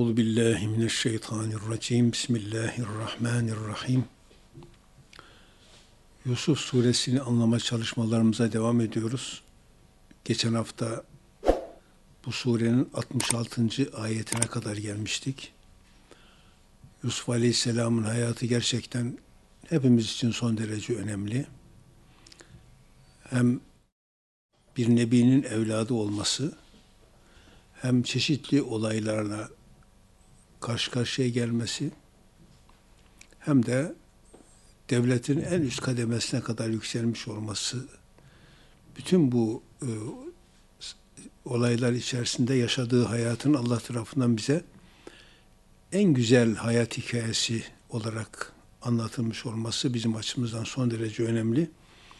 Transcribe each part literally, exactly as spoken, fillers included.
Euzu billahi mineşşeytanirracim. Bismillahirrahmanirrahim. Yusuf suresini anlama çalışmalarımıza devam ediyoruz. Geçen hafta bu surenin altmış altıncı ayetine kadar gelmiştik. Yusuf Aleyhisselam'ın hayatı gerçekten hepimiz için son derece önemli. Hem bir nebinin evladı olması, hem çeşitli olaylarla karşı karşıya gelmesi, hem de devletin en üst kademesine kadar yükselmiş olması, bütün bu e, olaylar içerisinde yaşadığı hayatın Allah tarafından bize en güzel hayat hikayesi olarak anlatılmış olması bizim açımızdan son derece önemli.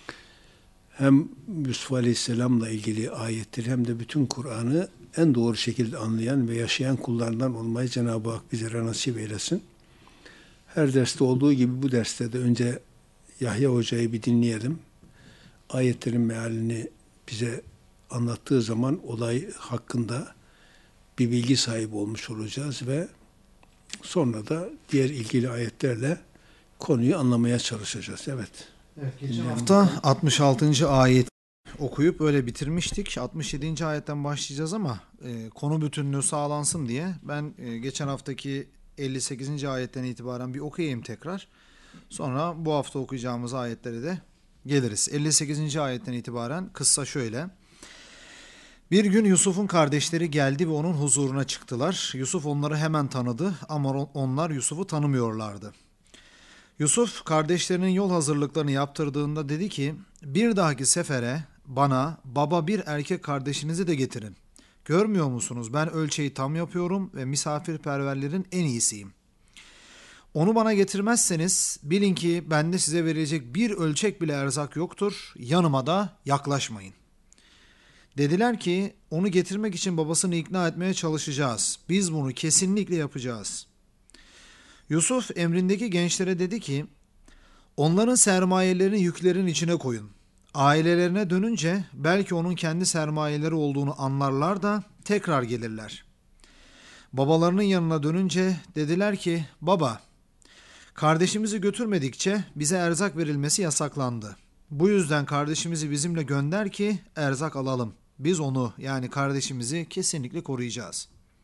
Hem Yusuf Aleyhisselam'la ilgili ayetleri hem de bütün Kur'an'ı en doğru şekilde anlayan ve yaşayan kullarından olmayı Cenab-ı Hak bizlere nasip eylesin. Her derste olduğu gibi bu derste de önce Yahya Hoca'yı bir dinleyelim. Ayetlerin mealini bize anlattığı zaman olay hakkında bir bilgi sahibi olmuş olacağız ve sonra da diğer ilgili ayetlerle konuyu anlamaya çalışacağız. Evet. Evet, geçen hafta altmış altıncı ayet okuyup öyle bitirmiştik. altmış yedinci ayetten başlayacağız ama e, konu bütünlüğü sağlansın diye ben e, geçen haftaki elli sekizinci ayetten itibaren bir okuyayım tekrar. Sonra bu hafta okuyacağımız ayetlere de geliriz. elli sekizinci ayetten itibaren kıssa şöyle. Bir gün Yusuf'un kardeşleri geldi ve onun huzuruna çıktılar. Yusuf onları hemen tanıdı ama onlar Yusuf'u tanımıyorlardı. Yusuf kardeşlerinin yol hazırlıklarını yaptırdığında dedi ki, bir dahaki sefere bana baba bir erkek kardeşinizi de getirin. Görmüyor musunuz, ben ölçeği tam yapıyorum ve misafirperverlerin en iyisiyim. Onu bana getirmezseniz bilin ki bende size verilecek bir ölçek bile erzak yoktur, yanıma da yaklaşmayın. Dediler ki, onu getirmek için babasını ikna etmeye çalışacağız. Biz bunu kesinlikle yapacağız. Yusuf emrindeki gençlere dedi ki, onların sermayelerini yüklerin içine koyun. Ailelerine dönünce belki onun kendi sermayeleri olduğunu anlarlar da tekrar gelirler. Babalarının yanına dönünce dediler ki, baba, kardeşimizi götürmedikçe bize erzak verilmesi yasaklandı. Bu yüzden kardeşimizi bizimle gönder ki erzak alalım. Biz onu, yani kardeşimizi kesinlikle koruyacağız.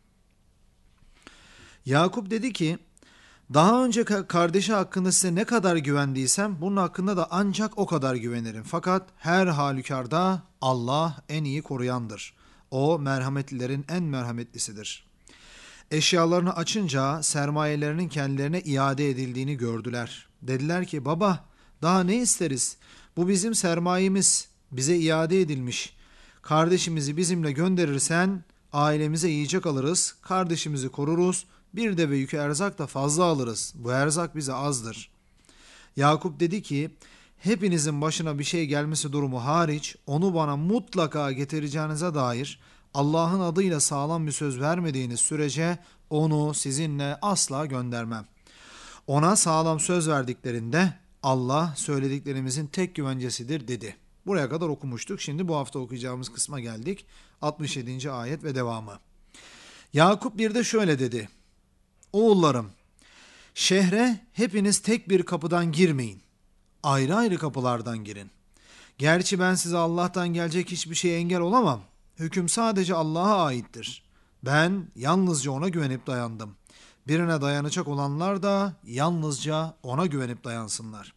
Yakup dedi ki, daha önce kardeşi hakkında size ne kadar güvendiysem bunun hakkında da ancak o kadar güvenirim. Fakat her halükarda Allah en iyi koruyandır. O merhametlilerin en merhametlisidir. Eşyalarını açınca sermayelerinin kendilerine iade edildiğini gördüler. Dediler ki, baba daha ne isteriz? Bu bizim sermayemiz, bize iade edilmiş. Kardeşimizi bizimle gönderirsen ailemize yiyecek alırız, kardeşimizi koruruz. Bir deve yükü erzak da fazla alırız. Bu erzak bize azdır. Yakup dedi ki, hepinizin başına bir şey gelmesi durumu hariç onu bana mutlaka getireceğinize dair Allah'ın adıyla sağlam bir söz vermediğiniz sürece onu sizinle asla göndermem. Ona sağlam söz verdiklerinde Allah söylediklerimizin tek güvencesidir dedi. Buraya kadar okumuştuk. Şimdi bu hafta okuyacağımız kısma geldik. altmış yedinci ayet ve devamı. Yakup bir de şöyle dedi. Oğullarım, şehre hepiniz tek bir kapıdan girmeyin. Ayrı ayrı kapılardan girin. Gerçi ben size Allah'tan gelecek hiçbir şeye engel olamam. Hüküm sadece Allah'a aittir. Ben yalnızca ona güvenip dayandım. Birine dayanacak olanlar da yalnızca ona güvenip dayansınlar.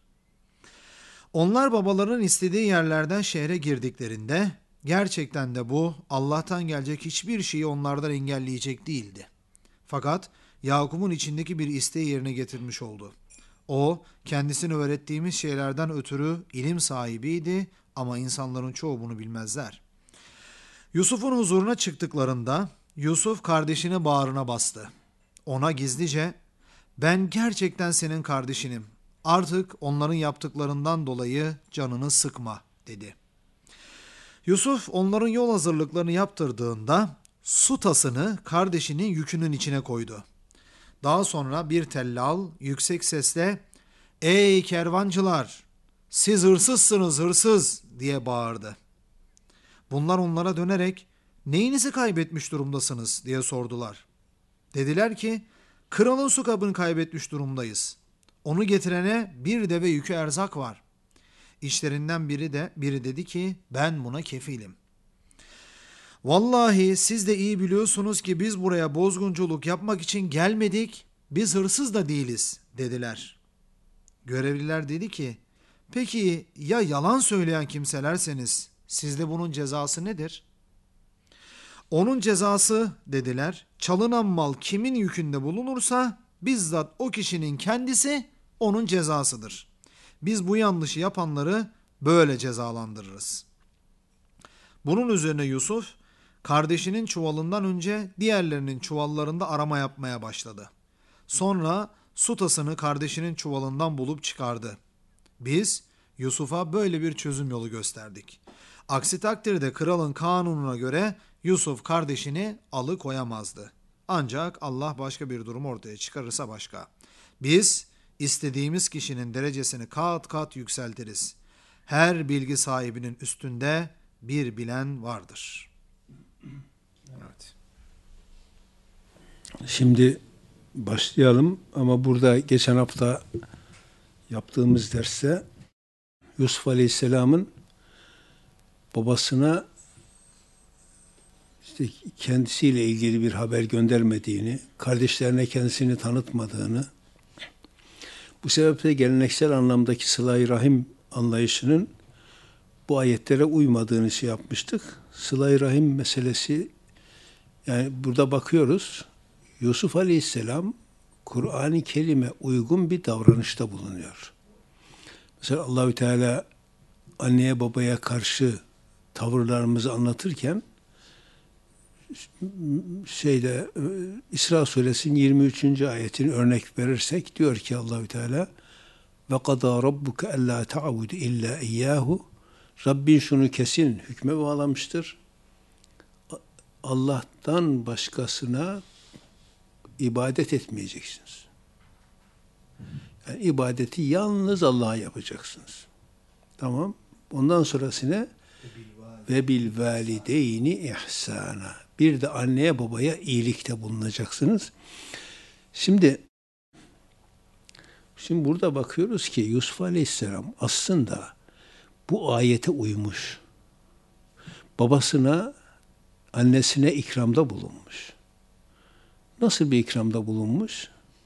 Onlar babalarının istediği yerlerden şehre girdiklerinde gerçekten de bu Allah'tan gelecek hiçbir şeyi onlardan engelleyecek değildi. Fakat Yakup'un içindeki bir isteği yerine getirmiş oldu. O, kendisine öğrettiğimiz şeylerden ötürü ilim sahibiydi ama insanların çoğu bunu bilmezler. Yusuf'un huzuruna çıktıklarında Yusuf kardeşini bağrına bastı. Ona gizlice, ben gerçekten senin kardeşinim. Artık onların yaptıklarından dolayı canını sıkma dedi. Yusuf onların yol hazırlıklarını yaptırdığında su tasını kardeşinin yükünün içine koydu. Daha sonra bir tellal yüksek sesle ''Ey kervancılar, siz hırsızsınız hırsız!'' diye bağırdı. Bunlar onlara dönerek ''Neyinizi kaybetmiş durumdasınız?'' diye sordular. Dediler ki, kralın su kabını kaybetmiş durumdayız. Onu getirene bir deve yükü erzak var. İşlerinden biri de biri dedi ki, ben buna kefilim. Vallahi siz de iyi biliyorsunuz ki biz buraya bozgunculuk yapmak için gelmedik, biz hırsız da değiliz dediler. Görevliler dedi ki, peki ya yalan söyleyen kimselerseniz sizde bunun cezası nedir? Onun cezası dediler, çalınan mal kimin yükünde bulunursa bizzat o kişinin kendisi onun cezasıdır. Biz bu yanlışı yapanları böyle cezalandırırız. Bunun üzerine Yusuf, kardeşinin çuvalından önce diğerlerinin çuvallarında arama yapmaya başladı. Sonra su tasını kardeşinin çuvalından bulup çıkardı. Biz Yusuf'a böyle bir çözüm yolu gösterdik. Aksi takdirde kralın kanununa göre Yusuf kardeşini alıkoyamazdı. Ancak Allah başka bir durum ortaya çıkarırsa başka. Biz istediğimiz kişinin derecesini kat kat yükseltiriz. Her bilgi sahibinin üstünde bir bilen vardır. Evet. Şimdi başlayalım ama burada geçen hafta yaptığımız derste Yusuf Aleyhisselam'ın babasına işte kendisiyle ilgili bir haber göndermediğini, kardeşlerine kendisini tanıtmadığını, bu sebeple geleneksel anlamdaki sıla-i rahim anlayışının bu ayetlere uymadığını şey yapmıştık. Sıla-i rahim meselesi, yani burada bakıyoruz, Yusuf Aleyhisselam Kur'an-ı Kerim'e uygun bir davranışta bulunuyor. Mesela Allahü Teala anneye babaya karşı tavırlarımızı anlatırken şeyde İsra Suresinin yirmi üçüncü ayetini örnek verirsek diyor ki Allahü Teala ve qada rabbuke alla ta'budu illa iyyahu, Rabbin şunu kesin hükme bağlamıştır. Allah'tan başkasına ibadet etmeyeceksiniz. Yani ibadeti yalnız Allah'a yapacaksınız. Tamam. Ondan sonrasına ve bil valideyni ihsana. Bir de anneye babaya iyilikte bulunacaksınız. Şimdi şimdi burada bakıyoruz ki Yusuf Aleyhisselam aslında bu ayete uymuş. Babasına, annesine ikramda bulunmuş. Nasıl bir ikramda bulunmuş?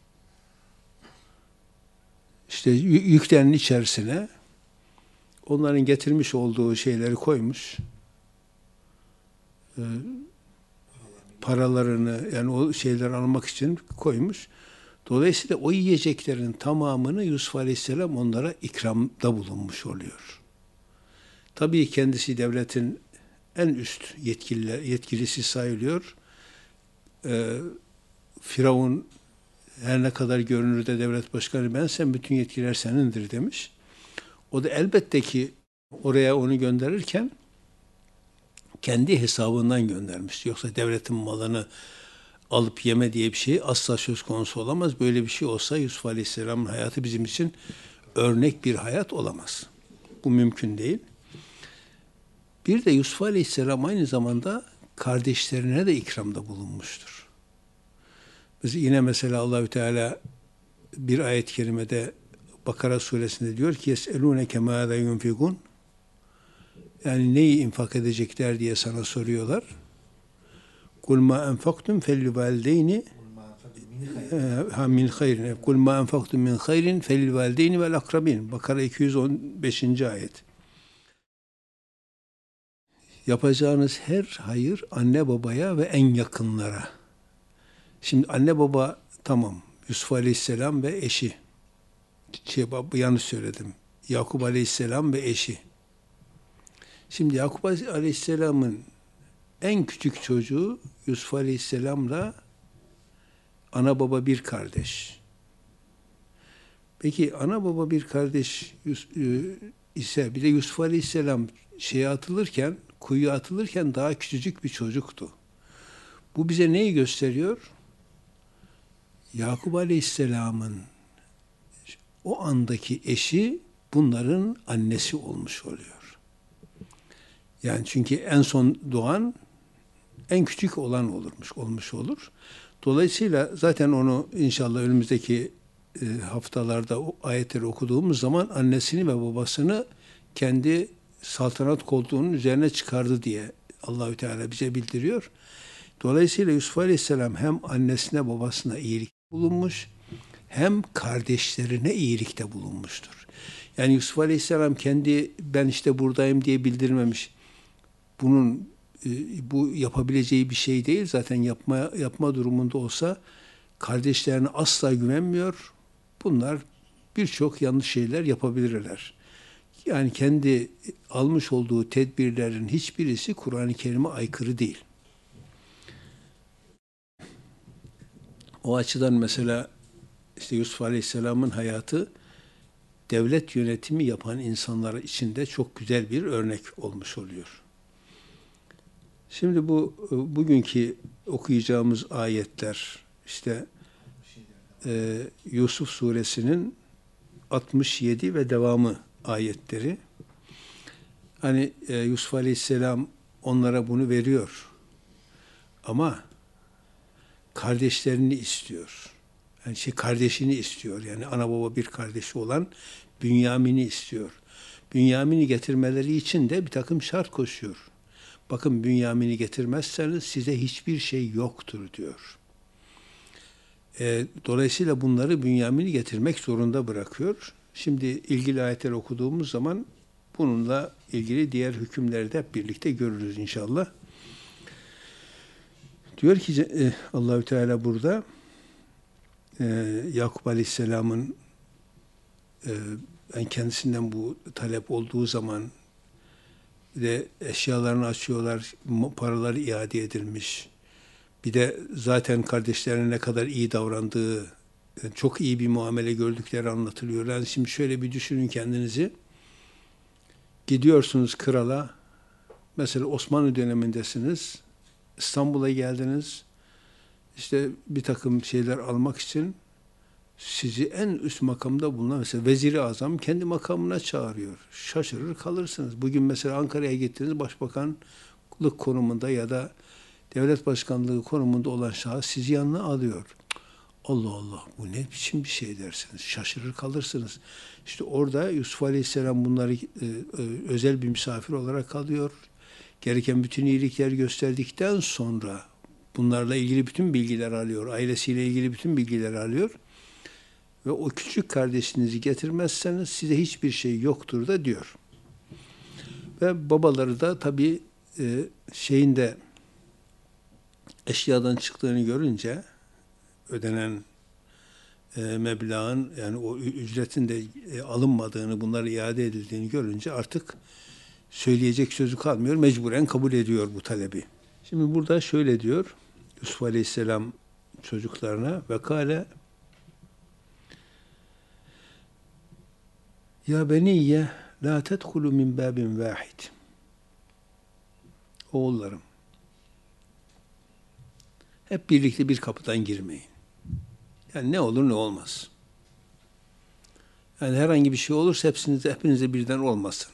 İşte yüklerin içerisine onların getirmiş olduğu şeyleri koymuş. Ee, paralarını, yani o şeyleri almak için koymuş. Dolayısıyla o yiyeceklerin tamamını Yusuf Aleyhisselam onlara ikramda bulunmuş oluyor. Tabii kendisi devletin en üst yetkililer, yetkilisi sayılıyor. Ee, Firavun her ne kadar görünürde devlet başkanı bensem bütün yetkiler senindir demiş. O da elbette ki oraya onu gönderirken kendi hesabından göndermiş. Yoksa devletin malını alıp yeme diye bir şey asla söz konusu olamaz. Böyle bir şey olsa Yusuf Aleyhisselam'ın hayatı bizim için örnek bir hayat olamaz. Bu mümkün değil. Bir de Yusuf Aleyhisselam aynı zamanda kardeşlerine de ikramda bulunmuştur. Biz yine mesela Allahü Teala bir ayet-i kerimede Bakara suresinde diyor ki yeselûneke mâzâ yunfikûn, yani neyi infak edecekler diye sana soruyorlar. Kul mâ enfaktum felil valideyni ha min hayrin. Kul mâ enfaktum min hayrin felil valideyni vel akrabin. Bakara iki yüz on beşinci ayet. Yapacağınız her hayır anne babaya ve en yakınlara. Şimdi anne baba tamam. Yusuf Aleyhisselam ve eşi. Şey, yanlış söyledim. Yakup Aleyhisselam ve eşi. Şimdi Yakup Aleyhisselam'ın en küçük çocuğu Yusuf Aleyhisselam'la ana baba bir kardeş. Peki ana baba bir kardeş ise bir de Yusuf Aleyhisselam şeye atılırken, kuyuya atılırken daha küçücük bir çocuktu. Bu bize neyi gösteriyor? Yakup Aleyhisselam'ın o andaki eşi bunların annesi olmuş oluyor. Yani çünkü en son doğan en küçük olan olurmuş, olmuş olur. Dolayısıyla zaten onu inşallah önümüzdeki e, haftalarda o ayetleri okuduğumuz zaman annesini ve babasını kendi saltanat koltuğunun üzerine çıkardı diye Allahü Teala bize bildiriyor. Dolayısıyla Yusuf Aleyhisselam hem annesine babasına iyilik bulunmuş, hem kardeşlerine iyilikte bulunmuştur. Yani Yusuf Aleyhisselam kendi ben işte buradayım diye bildirmemiş. Bunun e, bu yapabileceği bir şey değil. Zaten yapma yapma durumunda olsa kardeşlerine asla güvenmiyor. Bunlar birçok yanlış şeyler yapabilirler. Yani kendi almış olduğu tedbirlerin hiçbirisi Kur'an-ı Kerim'e aykırı değil. O açıdan mesela işte Yusuf Aleyhisselam'ın hayatı devlet yönetimi yapan insanlar için de çok güzel bir örnek olmuş oluyor. Şimdi bu bugünkü okuyacağımız ayetler işte e, Yusuf suresinin altmış yedi ve devamı ayetleri. Hani e, Yusuf Aleyhisselam onlara bunu veriyor. Ama kardeşlerini istiyor. Yani şey kardeşini istiyor. Yani ana baba bir kardeşi olan Bünyamin'i istiyor. Bünyamin'i getirmeleri için de bir takım şart koşuyor. Bakın Bünyamin'i getirmezseniz size hiçbir şey yoktur diyor. E, dolayısıyla bunları Bünyamin'i getirmek zorunda bırakıyor. Şimdi ilgili ayetleri okuduğumuz zaman bununla ilgili diğer hükümleri de hep birlikte görürüz inşallah. Diyor ki e, Allahü Teala burada e, Yakup Aleyhisselam'ın e, ben kendisinden bu talep olduğu zaman de eşyalarını açıyorlar, paraları iade edilmiş. Bir de zaten kardeşlerine ne kadar iyi davrandığı, çok iyi bir muamele gördükleri anlatılıyor. Yani şimdi şöyle bir düşünün kendinizi. Gidiyorsunuz krala, mesela Osmanlı dönemindesiniz, İstanbul'a geldiniz, işte bir takım şeyler almak için sizi en üst makamda bulunan mesela Vezir-i Azam kendi makamına çağırıyor. Şaşırır kalırsınız. Bugün mesela Ankara'ya gittiniz, başbakanlık konumunda ya da devlet başkanlığı konumunda olan şahıs sizi yanına alıyor. Allah Allah, bu ne biçim bir şey dersiniz. Şaşırır kalırsınız. İşte orada Yusuf Aleyhisselam bunları e, e, özel bir misafir olarak kalıyor. Gereken bütün iyilikler gösterdikten sonra bunlarla ilgili bütün bilgiler alıyor. Ailesiyle ilgili bütün bilgiler alıyor. Ve o küçük kardeşinizi getirmezseniz size hiçbir şey yoktur da diyor. Ve babaları da tabii e, şeyinde eşyadan çıktığını görünce ödenen e, meblağın yani o ücretin de e, alınmadığını, bunlara iade edildiğini görünce artık söyleyecek sözü kalmıyor. Mecburen kabul ediyor bu talebi. Şimdi burada şöyle diyor Yusuf Aleyhisselam çocuklarına ve kâle ya beniyye la tedhulu min babin vahid. Oğullarım, hep birlikte bir kapıdan girmeyin. Yani ne olur ne olmaz. Yani herhangi bir şey olursa hepsinize, hepinize birden olmasın.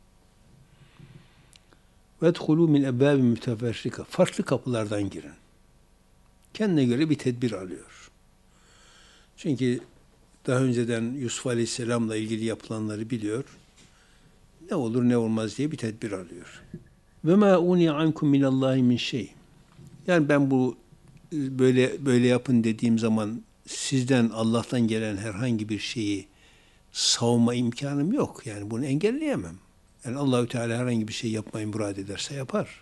وَدْخُلُوا مِنْ اَبَّابٍ مُتَفَرِّقَ. Farklı kapılardan girin. Kendine göre bir tedbir alıyor. Çünkü daha önceden Yusuf Aleyhisselam'la ilgili yapılanları biliyor. Ne olur ne olmaz diye bir tedbir alıyor. وَمَا اُنِيَ عَنْكُمْ مِنَ اللّٰهِ مِنْ şey. Yani ben bu böyle böyle yapın dediğim zaman sizden Allah'tan gelen herhangi bir şeyi savunma imkanım yok. Yani bunu engelleyemem. Yani Allahü Teala herhangi bir şey yapmayı murad ederse yapar.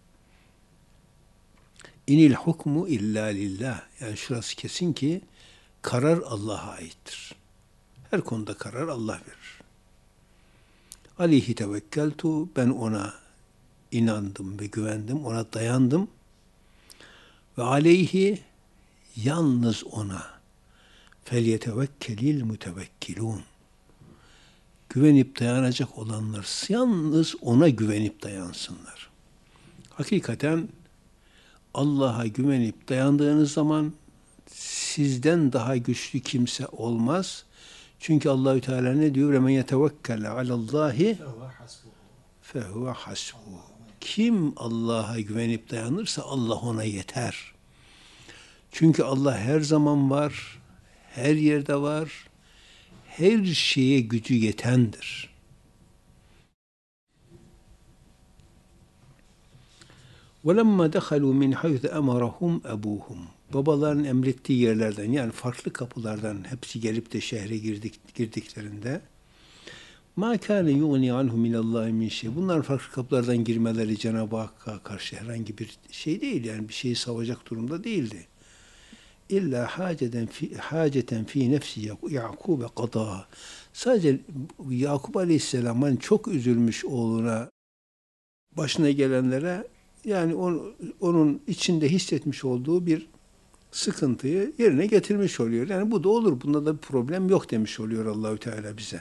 İnil hukmu illa lillah. Yani şurası kesin ki karar Allah'a aittir. Her konuda karar Allah verir. Aleyhi tevekkeltu, ben ona inandım ve güvendim, ona dayandım. Ve aleyhi, yalnız ona, felyetevekkelil mutevekkilun. Güvenip dayanacak olanlar yalnız ona güvenip dayansınlar. Hakikaten Allah'a güvenip dayandığınız zaman sizden daha güçlü kimse olmaz. Çünkü Allahü Teala ne diyor? "Ve men yetevekkele alallahi fehuve hasbuh." Kim Allah'a güvenip dayanırsa Allah ona yeter. Çünkü Allah her zaman var, her yerde var, her şeye gücü yetendir. وَلَمَّا دَخَلُوا مِنْ حَيْثُ أَمَرَهُمْ أَبُوهُم Babaların emrettiği yerlerden, yani farklı kapılardan hepsi gelip de şehre girdik, girdiklerinde مَا كَانَ يُغْنِي عَنْهُ مِنَ اللّٰهِ مِنْ şey. Bunlar farklı kapılardan girmeleri Cenab-ı Hakk'a karşı herhangi bir şey değil, yani bir şeyi savacak durumda değildi. İlla haceten fi haceten fi nefsi Yakub qada. Sadece Yakup Aleyhisselam'ın çok üzülmüş oğluna, başına gelenlere, yani on, onun içinde hissetmiş olduğu bir sıkıntıyı yerine getirmiş oluyor. Yani bu da olur. Bunda da bir problem yok demiş oluyor Allahü Teala bize.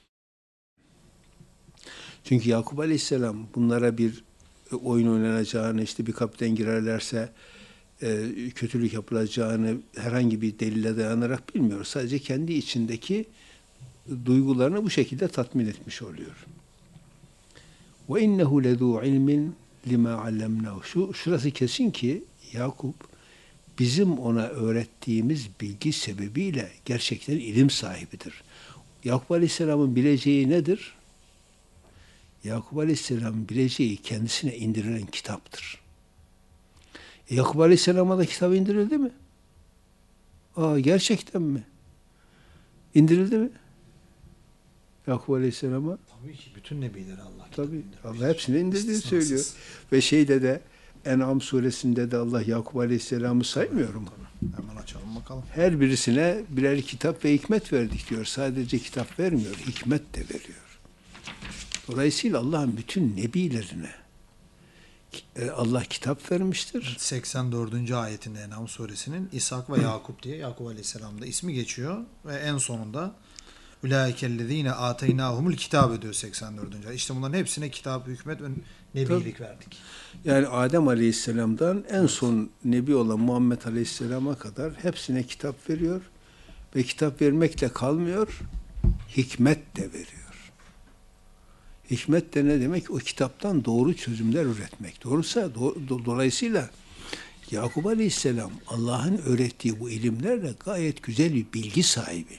Çünkü Yakup Aleyhisselam bunlara bir oyun oynanacağını, işte bir kapıdan girerlerse e, kötülük yapılacağını herhangi bir delile dayanarak bilmiyor. Sadece kendi içindeki duygularını bu şekilde tatmin etmiş oluyor. Ve innehu lezu ilmin lima allemnahu. Şu şurası kesin ki Yakup bizim ona öğrettiğimiz bilgi sebebiyle gerçekten ilim sahibidir. Yakup Aleyhisselam'ın bileceği nedir? Yakup Aleyhisselam'ın bileceği kendisine indirilen kitaptır. E, Yakup Aleyhisselam'a da kitap indirildi mi? Aa, gerçekten mi? İndirildi mi? Yakup Aleyhisselam'a? Tabii ki bütün nebileri Allah Tabii. Allah hepsini indirdiğini İstisnasız. söylüyor. Ve şeyde de En'am suresinde de Allah Yakup Aleyhisselam'ı saymıyor mu? Tabii. Hemen açalım bakalım. Her birisine birer kitap ve hikmet verdik diyor. Sadece kitap vermiyor, hikmet de veriyor. Dolayısıyla Allah'ın bütün nebilerine Allah kitap vermiştir. seksen dördüncü ayetinde En'am suresinin İshak ve Yakup diye Yakup Aleyhisselam'da ismi geçiyor ve en sonunda Ulaikellezine ataynahumul kitab diyor seksen dördüncü ayet. İşte bunların hepsine kitap, hükmet ve nebilik verdik. Yani Adem Aleyhisselam'dan en son nebi olan Muhammed Aleyhisselam'a kadar hepsine kitap veriyor ve kitap vermekle kalmıyor, hikmet de veriyor. Hikmet de ne demek? O kitaptan doğru çözümler üretmek. Doğrusa do- do- dolayısıyla Yakup Aleyhisselam Allah'ın öğrettiği bu ilimlerle gayet güzel bir bilgi sahibi.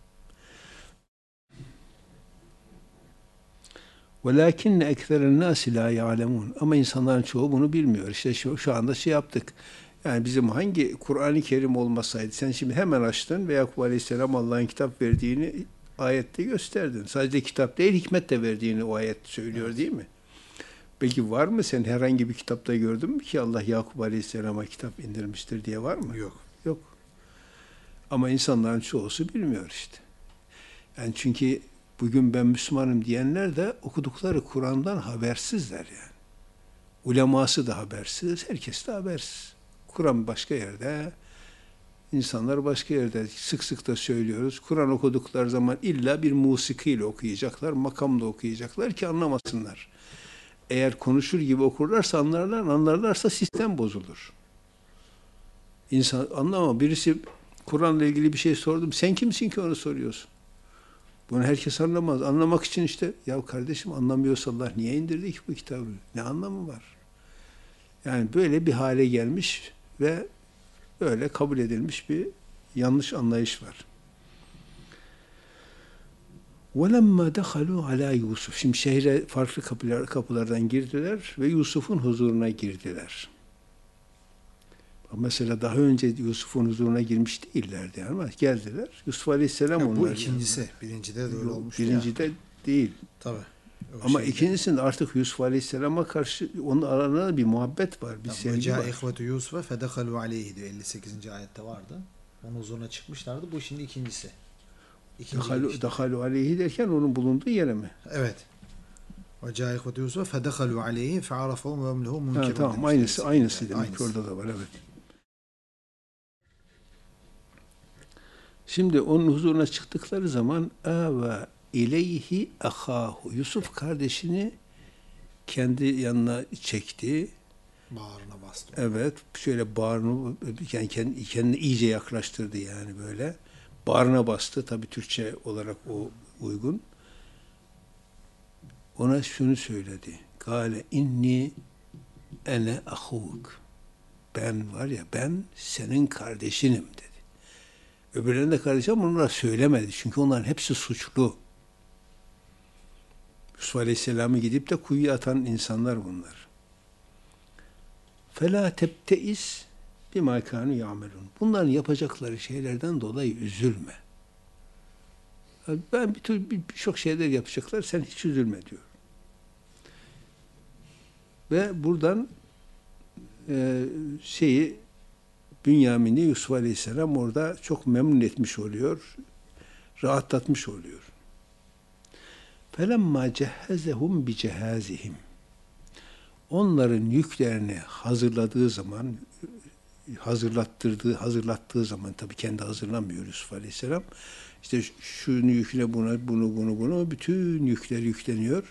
وَلَاكِنَّ اَكْثَرَ النَّاسِ لَا يَعْلَمُونَ Ama insanların çoğu bunu bilmiyor. İşte şu, şu anda şey yaptık. Yani bizim hangi Kur'an-ı Kerim olmasaydı, sen şimdi hemen açtın ve Yakup Aleyhisselam Allah'ın kitap verdiğini ayette gösterdin. Sadece kitap değil, hikmet de verdiğini o ayet söylüyor, evet, değil mi? Peki var mı, sen herhangi bir kitapta gördün mü ki Allah Yakup Aleyhisselam'a kitap indirmiştir diye, var mı? Yok. Yok. Ama insanların çoğusu bilmiyor işte. Yani çünkü bugün ben Müslümanım diyenler de okudukları Kur'an'dan habersizler yani. Uleması da habersiz, herkes de habersiz. Kur'an başka yerde, insanlar başka yerde. Sık sık da söylüyoruz. Kur'an okudukları zaman illa bir musikiyle okuyacaklar, makamla okuyacaklar ki anlamasınlar. Eğer konuşur gibi okurlarsa, anlarlar, anlarlarsa sistem bozulur. İnsan anlama, birisi Kur'an'la ilgili bir şey sordum. Sen kimsin ki onu soruyorsun? Bunu herkes anlamaz. Anlamak için işte, ya kardeşim anlamıyorsa Allah niye indirdi ki bu kitabı? Ne anlamı var? Yani böyle bir hale gelmiş ve böyle kabul edilmiş bir yanlış anlayış var. وَلَمَّا دَخَلُوا عَلَى Yusuf. Şimdi şehre farklı kapılar, kapılardan girdiler ve Yusuf'un huzuruna girdiler. Mesela daha önce Yusuf'un huzuruna girmiş değillerdi ama geldiler. Yusuf Aleyhisselam Ya, onlar. bu ikincisi. Yani. Birincide de öyle olmuştu Birincide ya. değil. Tabii. Ama şeyde, ikincisinde artık Yusuf Aleyhisselam'a karşı onun aralarında bir muhabbet var, bir sevgi var. İhvetu Yusuf'a fedekalu aleyhi diyor. elli sekizinci ayette vardı. Onun huzuruna çıkmışlardı. Bu şimdi ikincisi. İkinci Dakalu aleyhi derken onun bulunduğu yere mi? Evet. Ve ca ihvetu Yusuf'a fedekalu aleyhi fe'arafahum ve emlehu munkebun. Tamam, aynısı, aynısı demek aynısı. Orada da var, evet. Şimdi onun huzuruna çıktıkları zaman ava ileyhi ahahu. Yusuf kardeşini kendi yanına çekti. Bağrına bastı. Evet, şöyle bağrını, yani kendi, kendini iyice yaklaştırdı yani böyle. Bağrına bastı, tabii Türkçe olarak o uygun. Ona şunu söyledi. Kâle inni ene ahuvuk. Ben var ya, ben senin kardeşinim dedi. Öbürlerine de kardeş ama onlara söylemedi. Çünkü onların hepsi suçlu. Yusuf Aleyhisselam'ı gidip de kuyuya atan insanlar bunlar. فَلَا تَبْتَئِسْ بِمَا كَانُوا يَعْمَلُونَ. Bunların yapacakları şeylerden dolayı üzülme. Ben bir tür birçok şeyler yapacaklar, sen hiç üzülme diyor. Ve buradan e, şeyi Bünyamin'i Yusuf Aleyhisselam orada çok memnun etmiş oluyor, rahatlatmış oluyor. فَلَمَّا جَهَّزَهُمْ بِجَهَازِهِمْ. Onların yüklerini hazırladığı zaman, hazırlattırdığı, hazırlattığı zaman, tabii kendi hazırlamıyor Yusuf Aleyhisselam. İşte şunu yükle, buna, bunu, bunu, bunu, bütün yükler yükleniyor.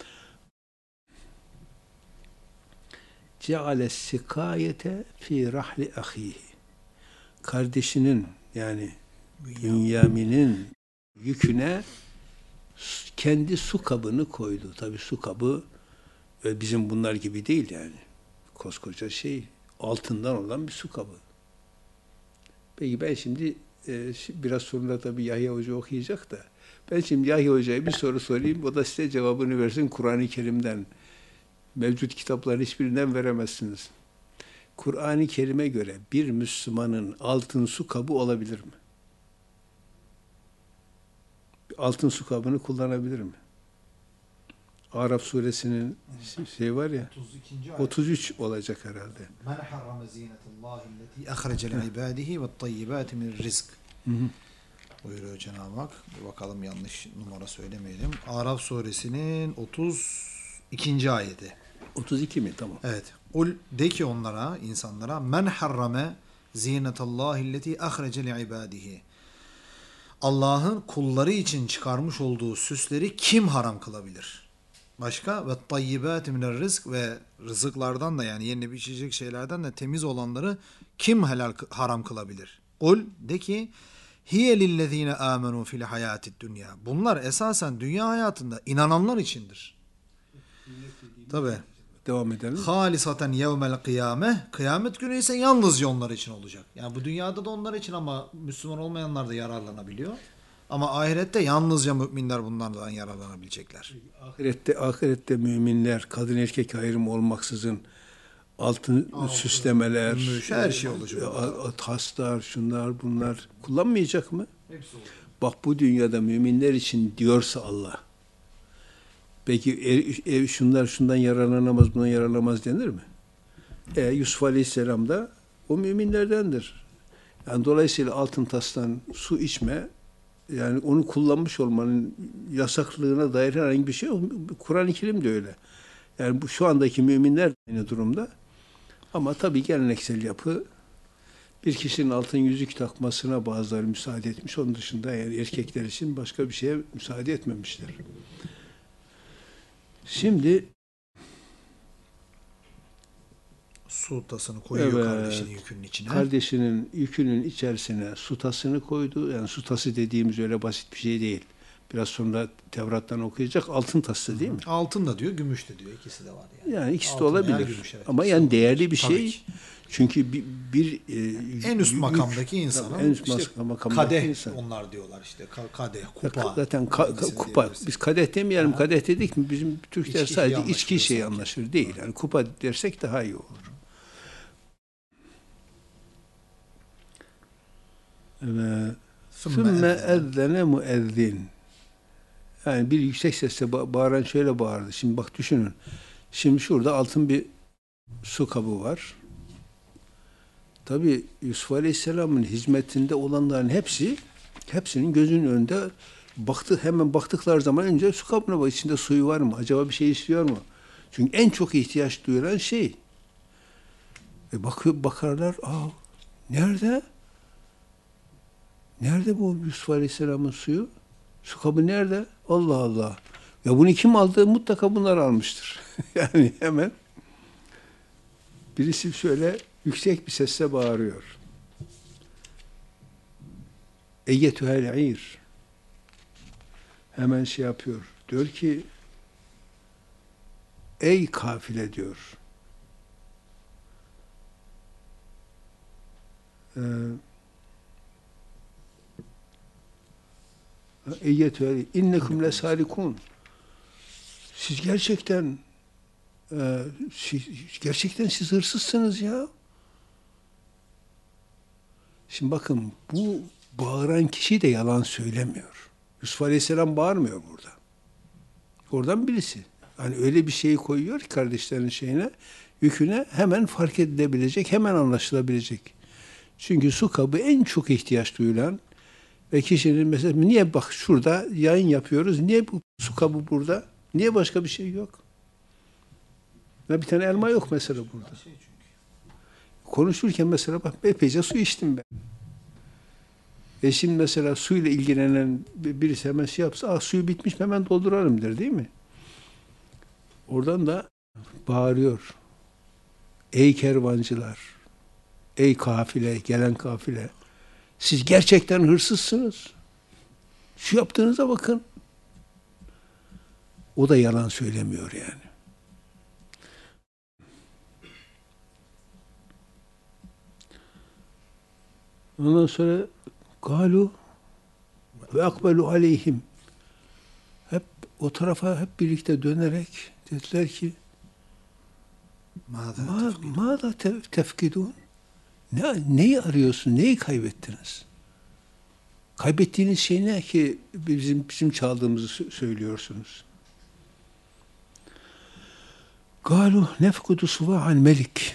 ceale sikayete fi rahli ahihi. Kardeşinin yani Bünyamin'in yüküne kendi su kabını koydu. Tabii su kabı bizim bunlar gibi değil yani. Koskoca şey, altından olan bir su kabı. Peki ben şimdi e, biraz sonra tabii Yahya Hoca okuyacak da ben şimdi Yahya Hoca'ya bir soru sorayım. O da size cevabını versin Kur'an-ı Kerim'den. Mevcut kitapların hiçbirinden veremezsiniz. Kur'an-ı Kerim'e göre bir Müslümanın altın su kabı olabilir mi? Altın su kabını kullanabilir mi? Araf suresinin şey var ya, otuz üç olacak herhalde. Men harrama zinetallahi allati ahrece li'ibadihi ve't-tayyibati min rizk. Buyuruyor Cenab-ı Hak. Bir bakalım yanlış numara söylemeyelim. Araf suresinin otuz ikinci ayeti. otuz iki mi? Tamam. Evet. Ul de ki onlara, insanlara, men harrame zinetallahi allati ahrece li'ibadihi. Allah'ın kulları için çıkarmış olduğu süsleri kim haram kılabilir? Başka ve tayyibati minel rizk ve rızıklardan da yani yenip içecek şeylerden de temiz olanları kim helal haram kılabilir? Kul de ki hiye lillezine amenu fil hayatid dünya. Bunlar esasen dünya hayatında inananlar içindir. Tabi. Devam edelim. Halisaten yevmel kıyame. Kıyamet günü ise yalnızca onlar için olacak. Yani bu dünyada da onlar için ama Müslüman olmayanlar da yararlanabiliyor. Ama ahirette yalnızca müminler bunlardan yararlanabilecekler. Ahirette ahirette müminler kadın erkek ayrımı olmaksızın altın Altın, süslemeler, gümüş, her şey olacak. Taslar, şunlar, bunlar kullanmayacak mı? Hepsi olacak. Bak bu dünyada müminler için diyorsa Allah. Peki ev, ev şunlar şundan yararlanamaz, bundan yararlanamaz denir mi? E, Yusuf Aleyhisselam da o müminlerdendir. Yani dolayısıyla altın tastan su içme, yani onu kullanmış olmanın yasaklığına dair herhangi bir şey yok. Kur'an-ı Kerim de öyle. Yani bu şu andaki müminler aynı durumda. Ama tabii geleneksel yapı bir kişinin altın yüzük takmasına bazıları müsaade etmiş. Onun dışında yani erkekler için başka bir şeye müsaade etmemişler. Şimdi su tasını koyuyor evet, kardeşinin yükünün içine. Kardeşinin yükünün içerisine su tasını koydu. Yani su tası dediğimiz öyle basit bir şey değil. Biraz sonra Tevrat'tan okuyacak altın tası değil mi? Altın da diyor, gümüş de diyor. İkisi de var yani. Yani ikisi altın de olabilir. Gümüş, evet, ama yani değerli bir şey. Ki. Çünkü bir, bir e, en üst yük, makamdaki insanın en üst işte makamdaki kadeh insan. onlar diyorlar işte kadeh, kupa. Zaten ka, ka, kupa. Biz kadeh demeyelim. Ha. Kadeh dedik mi bizim Türkler içki sadece şey içki şey anlaşır değil. Yani kupa dersek daha iyi olur. Ve sümme ezzene müezzin. Yani bir yüksek sesle bağıran şöyle bağırdı. Şimdi bak düşünün. Şimdi şurada altın bir su kabı var. Tabii Yusuf Aleyhisselam'ın hizmetinde olanların hepsi hepsinin gözünün önünde baktı, hemen baktıkları zaman önce su kabına bak, içinde suyu var mı? Acaba bir şey istiyor mu? Çünkü en çok ihtiyaç duyulan şey. E bakıyor, bakarlar, aa nerede? Nerede bu Yusuf Aleyhisselam'ın suyu? Su kabı nerede? Allah Allah. Ya bunu kim aldı? Mutlaka bunlar almıştır. Yani hemen birisi şöyle yüksek bir sesle bağırıyor. Eyyetühel ir. Hemen şey yapıyor. Diyor ki ey kafile diyor. eyyetü innekum lesalikun. Siz gerçekten e, siz, gerçekten siz hırsızsınız ya. Şimdi bakın, bu bağıran kişi de yalan söylemiyor. Yusuf Aleyhisselam bağırmıyor burada. Oradan birisi. Hani öyle bir şeyi koyuyor ki kardeşlerin şeyine, yüküne, hemen fark edilebilecek, hemen anlaşılabilecek. Çünkü su kabı en çok ihtiyaç duyulan ve kişinin mesela, niye bak şurada yayın yapıyoruz, niye bu su kabı burada, niye başka bir şey yok? Ve bir tane elma yok mesela burada. Konuşurken mesela bak, epeyce su içtim ben. E şimdi mesela suyla ilgilenen birisi hemen şey yapsa, ah suyu bitmiş hemen dolduralım der, değil mi? Oradan da bağırıyor. Ey kervancılar, ey kafile, gelen kafile, siz gerçekten hırsızsınız. Şu yaptığınıza bakın. O da yalan söylemiyor yani. Ondan sonra galu ve akbelu aleyhim, hep o tarafa hep birlikte dönerek dediler ki Mâzâ ma, tefkidûn. mâzâ tef- tefkidûn, ne, neyi arıyorsun, neyi kaybettiniz? Kaybettiğiniz şey ne ki bizim bizim çaldığımızı sö- söylüyorsunuz? Galu nefkudu suva'al melik.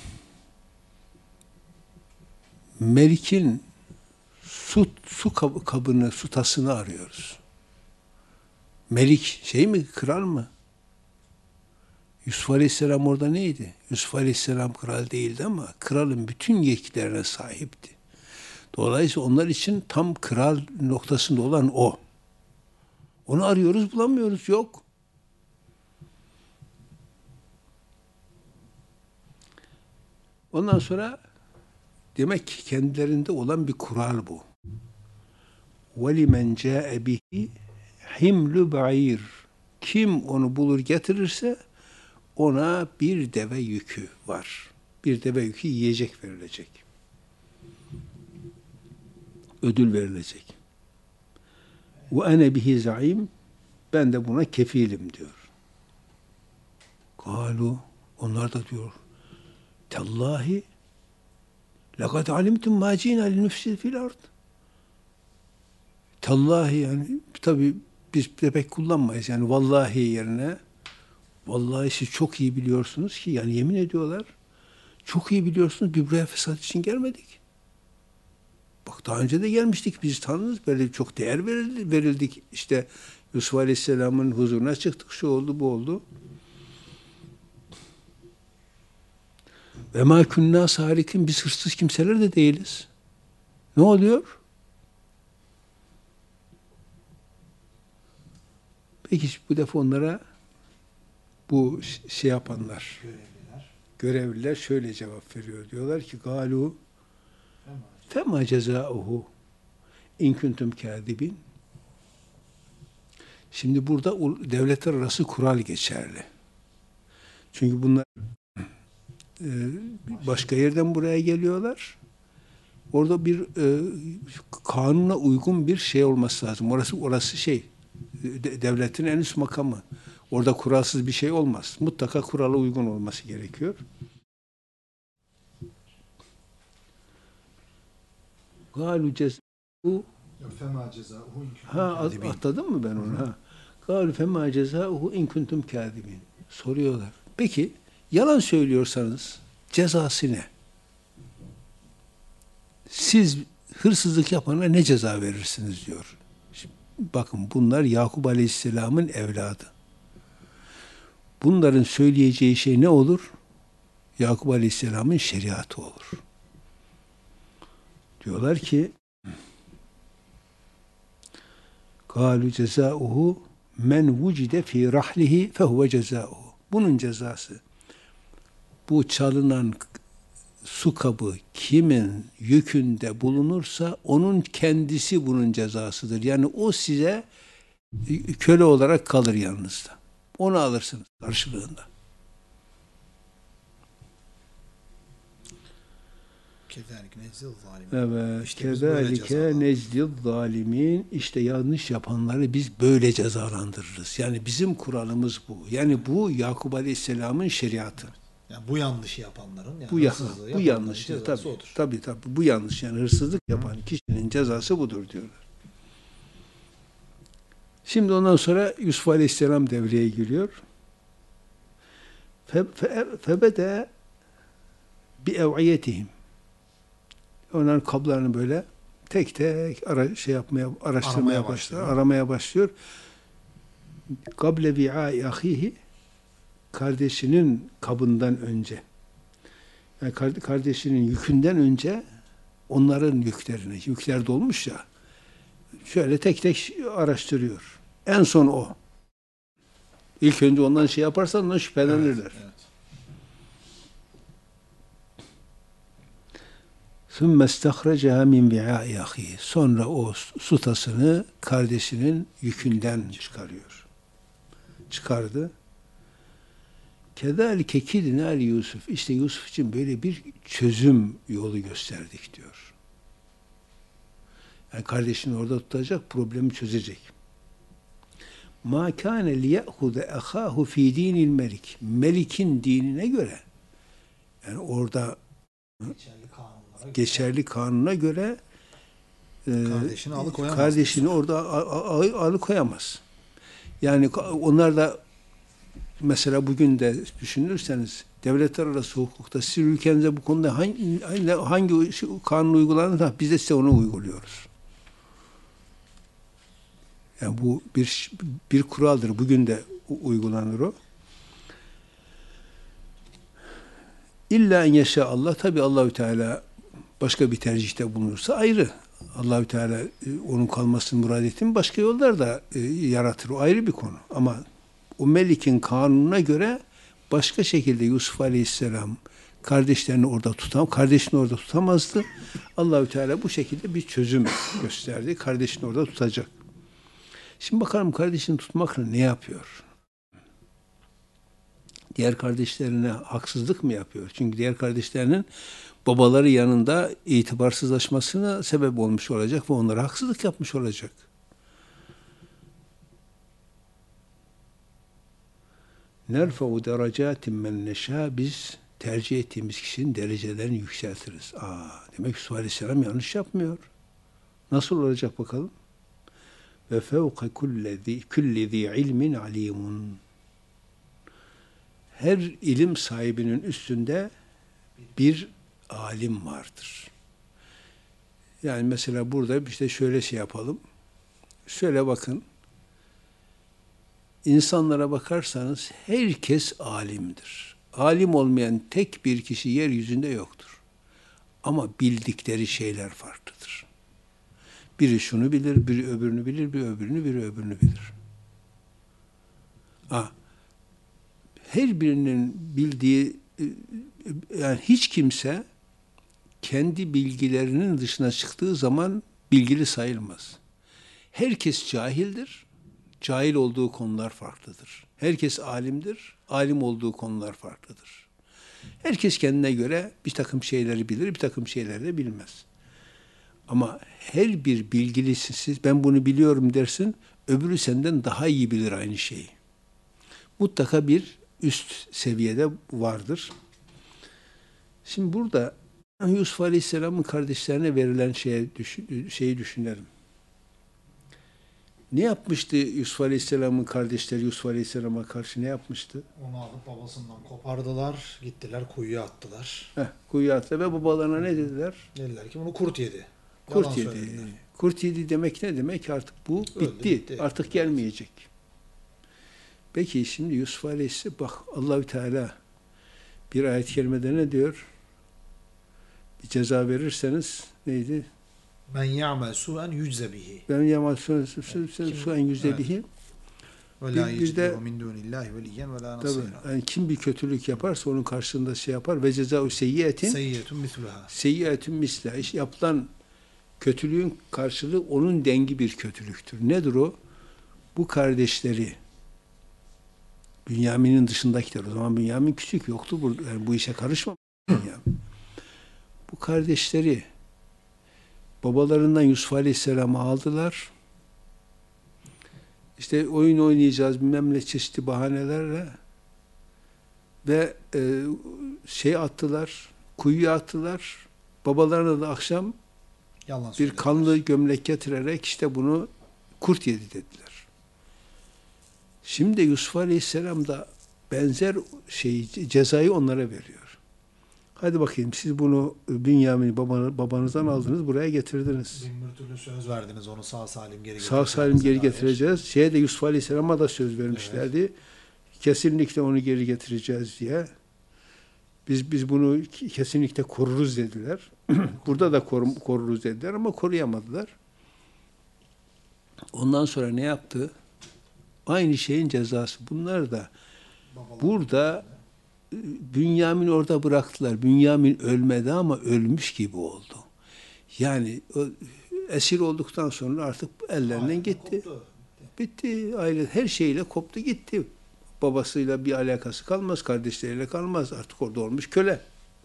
Melik'in su su kab- kabını, su tasını arıyoruz. Melik şey mi, kral mı? Yusuf Aleyhisselam orada neydi? Yusuf Aleyhisselam kral değildi ama kralın bütün yetkilerine sahipti. Dolayısıyla onlar için tam kral noktasında olan o. Onu arıyoruz, bulamıyoruz, yok. Ondan sonra demek ki kendilerinde olan bir kural bu. وَلِمَنْ جَاءَ بِهِ himlu ba'ir. Kim onu bulur getirirse ona bir deve yükü var. Bir deve yükü yiyecek verilecek. Ödül verilecek. Ve ene bihi zaim, ben de buna kefilim diyor. Kalu, onlar da diyor, tallahi lekad alimtum ma cina li nufsid fil ard. Tallahi, yani tabi biz de pek kullanmayız. Yani vallahi yerine, vallahi siz çok iyi biliyorsunuz ki, yani yemin ediyorlar, çok iyi biliyorsunuz, bir buraya fesat için gelmedik. Bak daha önce de gelmiştik, biz tanırız, böyle çok değer verildi, verildik. İşte Yusuf Aleyhisselam'ın huzuruna çıktık, şu oldu, bu oldu. Ve mâ künnâ sârikin, biz hırsız kimseler de değiliz. Ne oluyor? Peki bu defa onlara bu şey yapanlar, Görevliler. görevliler şöyle cevap veriyor. Diyorlar ki gâlû femâ cezâuhu in kuntum kâzibin. Şimdi burada devletler arası kural geçerli. Çünkü bunlar e, başka yerden buraya geliyorlar. Orada bir e, kanuna uygun bir şey olması lazım. Orası orası şey, de, devletin en üst makamı. Orada kuralsız bir şey olmaz. Mutlaka kurala uygun olması gerekiyor. Galu cezâuhu, Fema cezâuhu in kuntum ha kâzibîn. atladın mı ben onu? Ha. Galu femâ cezâuhu in kuntum kâzibîn. Soruyorlar. Peki yalan söylüyorsanız cezası ne? Siz hırsızlık yapana ne ceza verirsiniz diyor. Şimdi bakın, bunlar Yakup Aleyhisselam'ın evladı. Bunların söyleyeceği şey ne olur? Yakup Aleyhisselam'ın şeriatı olur. Diyorlar ki قَالُوا جَزَاؤُهُ men vucide fi rahlihi fehuve cezauhu. Bunun cezası, bu çalınan su kabı kimin yükünde bulunursa onun kendisi bunun cezasıdır. Yani o size köle olarak kalır yanınızda. Onu alırsınız karşılığında. Kezalik nezil zalimin. Evet. İşte biz böyle Kezalike cezalandırırız. nezdil zalimin. İşte yanlış yapanları biz böyle cezalandırırız. Yani bizim kuralımız bu. Yani bu Yakup Aleyhisselam'ın şeriatı. Yani bu yanlışı yapanların, yani Bu ya, hırsızlığı bu yapanların yanlış. cezası Tabii, odur. tabii tabii. Bu yanlış. Yani hırsızlık yapan kişinin cezası budur diyorlar. Şimdi ondan sonra Yusuf Aleyhisselam devreye giriyor. Fe, fe, febede bi ev'iyetihim. Onların kablarını böyle tek tek ara, şey yapmaya, araştırmaya Aramaya başlıyor, başlıyor. aramaya başlıyor. Kable vi'ai ahihi, kardeşinin kabından önce, yani kardeşinin yükünden önce onların yüklerini, yükler dolmuş ya, şöyle tek tek araştırıyor. En son o. İlk önce ondan şey yaparsan ondan şüphelenirler. Evet, evet. ثُمَّ اسْتَخْرَجَهَا مِنْ وِعَاءِ أَخِيهِ. Sonra o su tasını kardeşinin yükünden çıkarıyor. Çıkardı. كَذَٰلِكَ كِدْنَا Yusuf. İşte Yusuf için böyle bir çözüm yolu gösterdik diyor. Yani kardeşini orada tutacak, problemi çözecek. مَا كَانَ لِيَأْخُذَ أَخَاهُ ف۪ي د۪ينِ الْمَلِكِ. Melik'in dinine göre, yani orada Geçerli kanunlara geçerli kanuna göre e, kardeşini alıkoyamaz. kardeşini orada a- a- alıkoyamaz. Yani onlar da mesela bugün de düşünürseniz devletler arası hukukta siz ülkenize bu konuda hangi hangi kanun uygulanır, biz de size onu uyguluyoruz. Yani bu bir bir kuraldır. Bugün de uygulanır o. İlla en yaşa Allah, tabi Allahü Teala başka bir tercihte bulunursa ayrı. Allahü Teala e, onun kalmasını murad ettiğin başka yollar da e, yaratır. O ayrı bir konu. Ama o Melik'in kanununa göre başka şekilde Yusuf Aleyhisselam kardeşlerini orada tutam, kardeşini orada tutamazdı. Allahü Teala bu şekilde bir çözüm gösterdi. Kardeşini orada tutacak. Şimdi bakalım kardeşini tutmakla ne yapıyor? Diğer kardeşlerine haksızlık mı yapıyor? Çünkü diğer kardeşlerinin babaları yanında itibarsızlaşmasına sebep olmuş olacak ve onlara haksızlık yapmış olacak. Nerfe'u derecatin men neşâ, biz tercih ettiğimiz kişinin derecelerini yükseltiriz. Aa, demek ki Yusuf Aleyhisselam yanlış yapmıyor. Nasıl olacak bakalım? Ve fevke kulli zî ilmin alimun. Her ilim sahibinin üstünde bir alim vardır. Yani mesela burada işte şöyle şey yapalım. Şöyle bakın. İnsanlara bakarsanız herkes alimdir. Alim olmayan tek bir kişi yeryüzünde yoktur. Ama bildikleri şeyler farklıdır. Biri şunu bilir, biri öbürünü bilir, biri öbürünü, biri öbürünü bilir. Ha, her birinin bildiği, yani hiç kimse kendi bilgilerinin dışına çıktığı zaman bilgili sayılmaz. Herkes cahildir. Cahil olduğu konular farklıdır. Herkes alimdir. Alim olduğu konular farklıdır. Herkes kendine göre bir takım şeyleri bilir, bir takım şeyleri de bilmez. Ama her bir bilgilisi, siz ben bunu biliyorum dersin, öbürü senden daha iyi bilir aynı şeyi. Mutlaka bir üst seviyede vardır. Şimdi burada Yusuf Aleyhisselam'ın kardeşlerine verilen şeye, şeyi düşünelim. Ne yapmıştı Yusuf Aleyhisselam'ın kardeşleri Yusuf Aleyhisselam'a karşı ne yapmıştı? Onu alıp babasından kopardılar, gittiler kuyuya attılar. Heh, kuyuya attılar ve babalarına ne dediler? Dediler ki bunu kurt yedi. Kurt Yalan yedi. söylediler. Kurt yedi demek ne demek? Artık bu Öldü, bitti. bitti. Artık gelmeyecek. Peki şimdi Yusuf Aleyhisselam, bak Allahü Teala bir ayet-i kerimede ne diyor? Bir ceza verirseniz neydi? Men ya'mel su'en yücze bihi. Ben yamal su en yüzde bihi. Ve la Bir- bir de- yecidu min dunillahi veliyen ve la Tabii. nasira. Yani kim bir kötülük yaparsa onun karşılığında şey yapar. Ve cezâ'u seyyiyetin Seyyetun misluha. seyyiyetin misla. İşte yapılan kötülüğün karşılığı onun dengi bir kötülüktür. Nedir o? Bu kardeşleri, Bünyamin'in dışındakiler, o zaman Bünyamin küçük yoktu. Bu, yani bu işe karışmamış. Bünyamin. Bu kardeşleri babalarından Yusuf Aleyhisselam'ı aldılar. İşte oyun oynayacağız bilmem ne çeşitli bahanelerle ve e, şey attılar, kuyuya attılar. Babalarına da akşam Yalan bir kanlı gömlek getirerek işte bunu kurt yedi dediler. Şimdi Yusuf Aleyhisselam da benzer şeyi, cezayı onlara veriyor. Hadi bakayım siz bunu Bünyamin'i babanı, babanızdan aldınız, buraya getirdiniz. Bin bir türlü söz verdiniz, onu sağ salim geri Sağ salim geri getireceğiz. Şeye de Yusuf Aleyhisselam'a da söz vermişlerdi. Evet. Kesinlikle onu geri getireceğiz diye. Biz biz bunu kesinlikle koruruz dediler. Burada da korum, koruruz dediler ama koruyamadılar. Ondan sonra ne yaptı? Aynı şeyin cezası. Bunlar da Babalar burada Bünyamin'i orada bıraktılar. Bünyamin ölmedi ama ölmüş gibi oldu. Yani o, esir olduktan sonra artık ellerinden Aynen, gitti. Koptu. Bitti. Aile her şeyle koptu gitti. Babasıyla bir alakası kalmaz, kardeşleriyle kalmaz. Artık orada olmuş köle.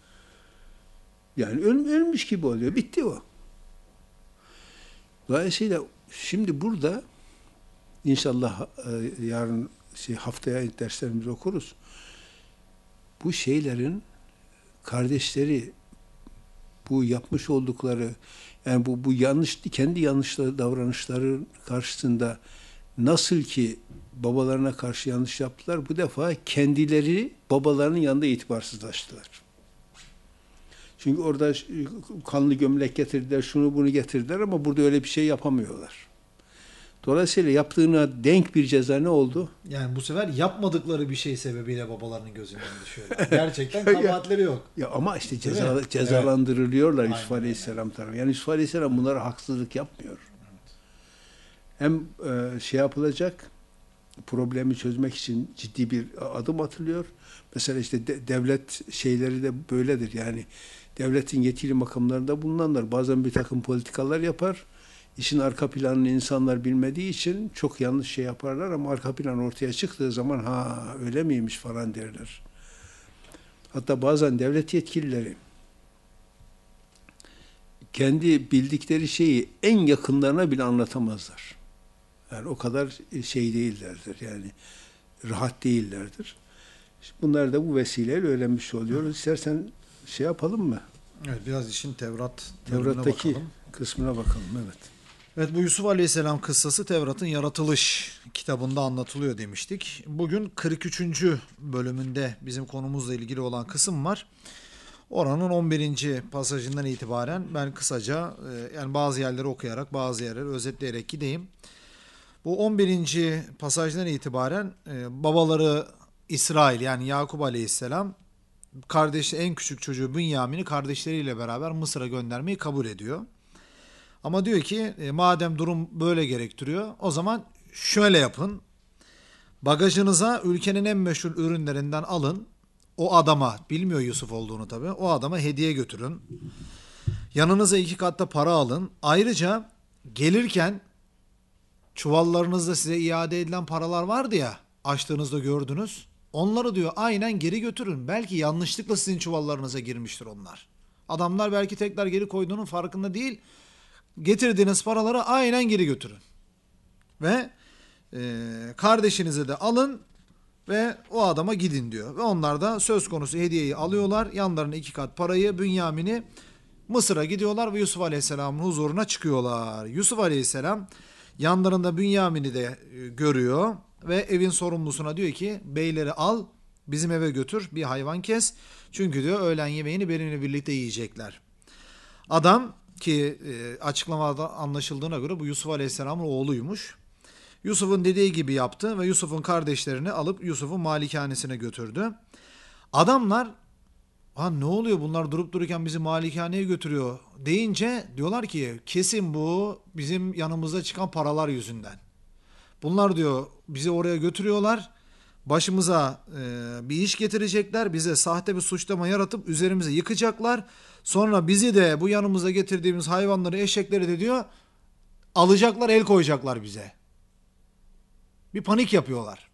Yani öl, ölmüş gibi oluyor. Bitti o. Dolayısıyla şimdi burada İnşallah e, yarın şey, haftaya derslerimizi okuruz. Bu şeylerin kardeşleri bu yapmış oldukları yani bu bu yanlış kendi yanlışları davranışları karşısında nasıl ki babalarına karşı yanlış yaptılar, bu defa kendileri babalarının yanında itibarsızlaştılar. Çünkü orada kanlı gömlek getirdiler, şunu bunu getirdiler ama burada öyle bir şey yapamıyorlar. Dolayısıyla yaptığına denk bir ceza ne oldu? Yani bu sefer yapmadıkları bir şey sebebiyle babalarının gözünden düşüyorlar. Gerçekten kabahatleri yok. Ya ama işte ceza, cezalandırılıyorlar evet. Yusuf Aynen, Aleyhisselam tarafından. Yani Yusuf Aleyhisselam bunlara haksızlık yapmıyor. Evet. Hem e, şey yapılacak, problemi çözmek için ciddi bir adım atılıyor. Mesela işte de, devlet şeyleri de böyledir. Yani devletin yetkili makamlarında bulunanlar bazen bir takım politikalar yapar. İşin arka planını insanlar bilmediği için çok yanlış şey yaparlar ama arka plan ortaya çıktığı zaman ha öyle miymiş falan derler. Hatta bazen devlet yetkilileri kendi bildikleri şeyi en yakınlarına bile anlatamazlar. Yani o kadar şey değillerdir yani rahat değillerdir. Bunlar da bu vesileyle öğrenmiş oluyoruz. İstersen şey yapalım mı? Evet, biraz işin Tevrat Tevrat'taki bakalım. Kısmına bakalım. Evet. Evet, bu Yusuf Aleyhisselam kıssası Tevrat'ın yaratılış kitabında anlatılıyor demiştik. Bugün kırk üçüncü bölümünde bizim konumuzla ilgili olan kısım var. Oranın on birinci pasajından itibaren ben kısaca yani bazı yerleri okuyarak bazı yerleri özetleyerek gideyim. Bu on birinci pasajdan itibaren babaları İsrail yani Yakup Aleyhisselam kardeşi en küçük çocuğu Bünyamin'i kardeşleriyle beraber Mısır'a göndermeyi kabul ediyor. Ama diyor ki e, madem durum böyle gerektiriyor o zaman şöyle yapın. Bagajınıza ülkenin en meşhur ürünlerinden alın. O adama, bilmiyor Yusuf olduğunu tabii, o adama hediye götürün. Yanınıza iki katta para alın. Ayrıca gelirken çuvallarınızda size iade edilen paralar vardı ya, açtığınızda gördünüz. Onları diyor aynen geri götürün. Belki yanlışlıkla sizin çuvallarınıza girmiştir onlar. Adamlar belki tekrar geri koyduğunun farkında değil. Getirdiğiniz paraları aynen geri götürün. Ve e, kardeşinizi de alın ve o adama gidin diyor. Ve onlar da söz konusu hediyeyi alıyorlar. Yanlarına iki kat parayı, Bünyamin'i Mısır'a gidiyorlar ve Yusuf Aleyhisselam'ın huzuruna çıkıyorlar. Yusuf Aleyhisselam yanlarında Bünyamin'i de e, görüyor ve evin sorumlusuna diyor ki beyleri al bizim eve götür bir hayvan kes. Çünkü diyor öğlen yemeğini benimle birlikte yiyecekler. Adam ki e, açıklamada anlaşıldığına göre bu Yusuf Aleyhisselam'ın oğluymuş. Yusuf'un dediği gibi yaptı ve Yusuf'un kardeşlerini alıp Yusuf'un malikanesine götürdü. Adamlar ha ne oluyor bunlar durup dururken bizi malikaneye götürüyor deyince diyorlar ki kesin bu bizim yanımızda çıkan paralar yüzünden. Bunlar diyor bizi oraya götürüyorlar. Başımıza e, bir iş getirecekler. Bize sahte bir suçlama yaratıp üzerimize yıkacaklar. Sonra bizi de bu yanımıza getirdiğimiz hayvanları, eşekleri de diyor alacaklar, el koyacaklar bize. Bir panik yapıyorlar.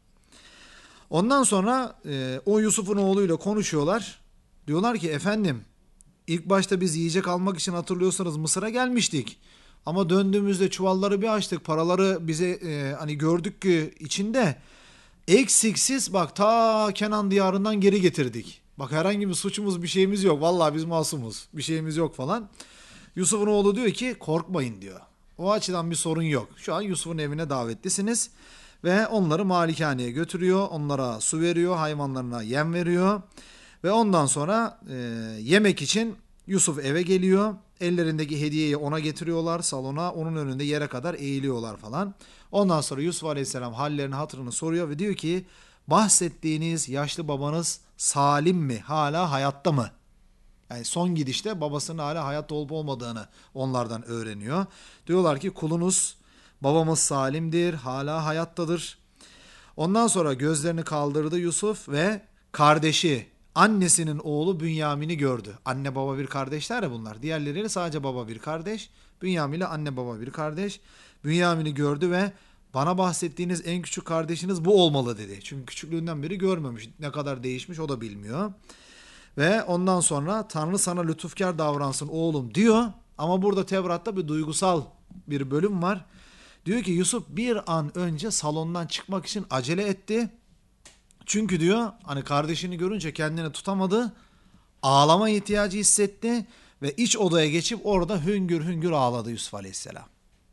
Ondan sonra e, o Yusuf'un oğluyla konuşuyorlar. Diyorlar ki efendim İlk başta biz yiyecek almak için hatırlıyorsanız Mısır'a gelmiştik. Ama döndüğümüzde çuvalları bir açtık. Paraları bize e, hani gördük ki içinde eksiksiz bak ta Kenan diyarından geri getirdik. Bak herhangi bir suçumuz bir şeyimiz yok. Vallahi biz masumuz. Bir şeyimiz yok falan. Yusuf'un oğlu diyor ki korkmayın diyor. O açıdan bir sorun yok. Şu an Yusuf'un evine davetlisiniz. Ve onları malikaneye götürüyor. Onlara su veriyor. Hayvanlarına yem veriyor. Ve ondan sonra e, yemek için Yusuf eve geliyor. Ellerindeki hediyeyi ona getiriyorlar salona. Onun önünde yere kadar eğiliyorlar falan. Ondan sonra Yusuf Aleyhisselam hallerini hatırını soruyor ve diyor ki bahsettiğiniz yaşlı babanız salim mi? Hala hayatta mı? Yani son gidişte babasının hala hayatta olup olmadığını onlardan öğreniyor. Diyorlar ki kulunuz babamız salimdir, hala hayattadır. Ondan sonra gözlerini kaldırdı Yusuf ve kardeşi, annesinin oğlu Bünyamin'i gördü. Anne baba bir kardeşler ya bunlar. Diğerleriyle sadece baba bir kardeş. Bünyamin ile anne baba bir kardeş. Bünyamin'i gördü ve bana bahsettiğiniz en küçük kardeşiniz bu olmalı dedi. Çünkü küçüklüğünden beri görmemiş. Ne kadar değişmiş o da bilmiyor. Ve ondan sonra Tanrı sana lütufkar davransın oğlum diyor. Ama burada Tevrat'ta bir duygusal bir bölüm var. Diyor ki Yusuf bir an önce salondan çıkmak için acele etti. Çünkü diyor hani kardeşini görünce kendini tutamadı. Ağlama ihtiyacı hissetti. Ve iç odaya geçip orada hüngür hüngür ağladı Yusuf Aleyhisselam.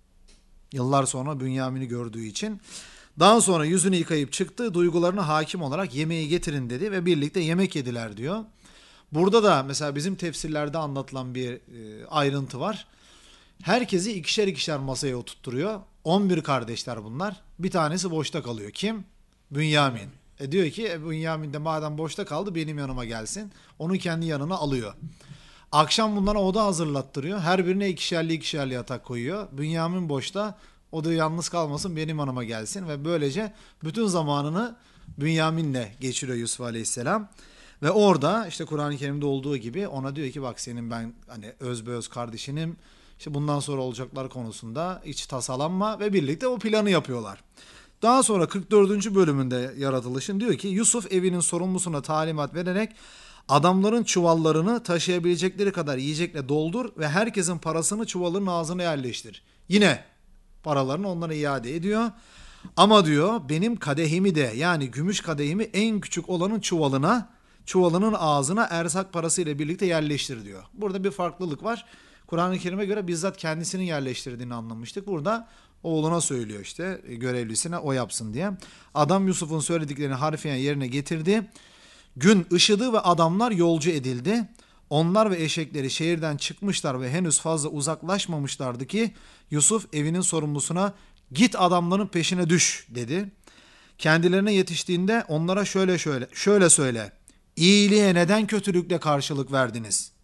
Yıllar sonra Bünyamin'i gördüğü için. Daha sonra yüzünü yıkayıp çıktı. Duygularına hakim olarak yemeği getirin dedi ve birlikte yemek yediler diyor. Burada da mesela bizim tefsirlerde anlatılan bir e, ayrıntı var. Herkesi ikişer ikişer masaya oturtturuyor. on bir kardeşler bunlar. Bir tanesi boşta kalıyor. Kim? Bünyamin. E diyor ki e, Bünyamin de madem boşta kaldı benim yanıma gelsin. Onu kendi yanına alıyor. Akşam bunlara oda hazırlattırıyor. Her birine ikişerli ikişerli yatak koyuyor. Bünyamin boşta. O da yalnız kalmasın benim yanıma gelsin. Ve böylece bütün zamanını Bünyamin'le geçiriyor Yusuf Aleyhisselam. Ve orada işte Kur'an-ı Kerim'de olduğu gibi ona diyor ki bak senin ben hani özbeöz kardeşinim. İşte bundan sonra olacaklar konusunda hiç tasalanma ve birlikte o planı yapıyorlar. Daha sonra kırk dördüncü bölümünde yaratılışın diyor ki Yusuf evinin sorumlusuna talimat vererek adamların çuvallarını taşıyabilecekleri kadar yiyecekle doldur ve herkesin parasını çuvalın ağzına yerleştir. Yine paralarını onlara iade ediyor. Ama diyor benim kadehimi de yani gümüş kadehimi en küçük olanın çuvalına, çuvalının ağzına erzak parasıyla birlikte yerleştir diyor. Burada bir farklılık var. Kur'an-ı Kerim'e göre bizzat kendisinin yerleştirdiğini anlamıştık. Burada oğluna söylüyor işte görevlisine o yapsın diye. Adam Yusuf'un söylediklerini harfiyen yerine getirdi. Gün ışıdı ve adamlar yolcu edildi. Onlar ve eşekleri şehirden çıkmışlar ve henüz fazla uzaklaşmamışlardı ki Yusuf evinin sorumlusuna git adamların peşine düş dedi. Kendilerine yetiştiğinde onlara şöyle şöyle şöyle söyle. İyiliğe neden kötülükle karşılık verdiniz?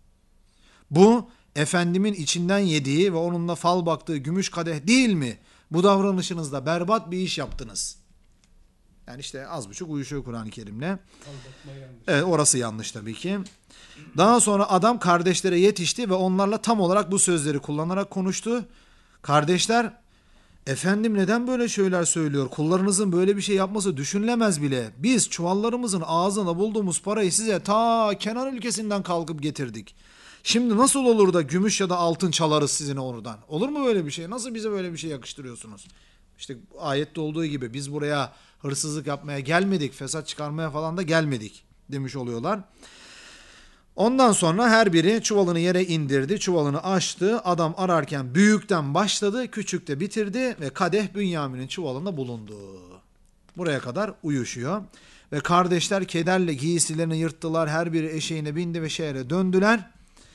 Bu efendimin içinden yediği ve onunla fal baktığı gümüş kadeh değil mi? Bu davranışınızda berbat bir iş yaptınız. Yani işte az buçuk uyuşuyor Kur'an-ı Kerim'le. Evet, orası yanlış tabii ki. Daha sonra adam kardeşlere yetişti ve onlarla tam olarak bu sözleri kullanarak konuştu. Kardeşler, efendim neden böyle şeyler söylüyor? Kullarınızın böyle bir şey yapması düşünülemez bile. Biz çuvallarımızın ağzına bulduğumuz parayı size ta Kenan ülkesinden kalkıp getirdik. Şimdi nasıl olur da gümüş ya da altın çalarız sizin oradan? Olur mu böyle bir şey? Nasıl bize böyle bir şey yakıştırıyorsunuz? İşte ayette olduğu gibi biz buraya hırsızlık yapmaya gelmedik, fesat çıkarmaya falan da gelmedik demiş oluyorlar. Ondan sonra her biri çuvalını yere indirdi, çuvalını açtı. Adam ararken büyükten başladı, küçükte bitirdi ve kadeh Bünyamin'in çuvalında bulundu. Buraya kadar uyuşuyor. Ve kardeşler kederle giysilerini yırttılar, her biri eşeğine bindi ve şehre döndüler.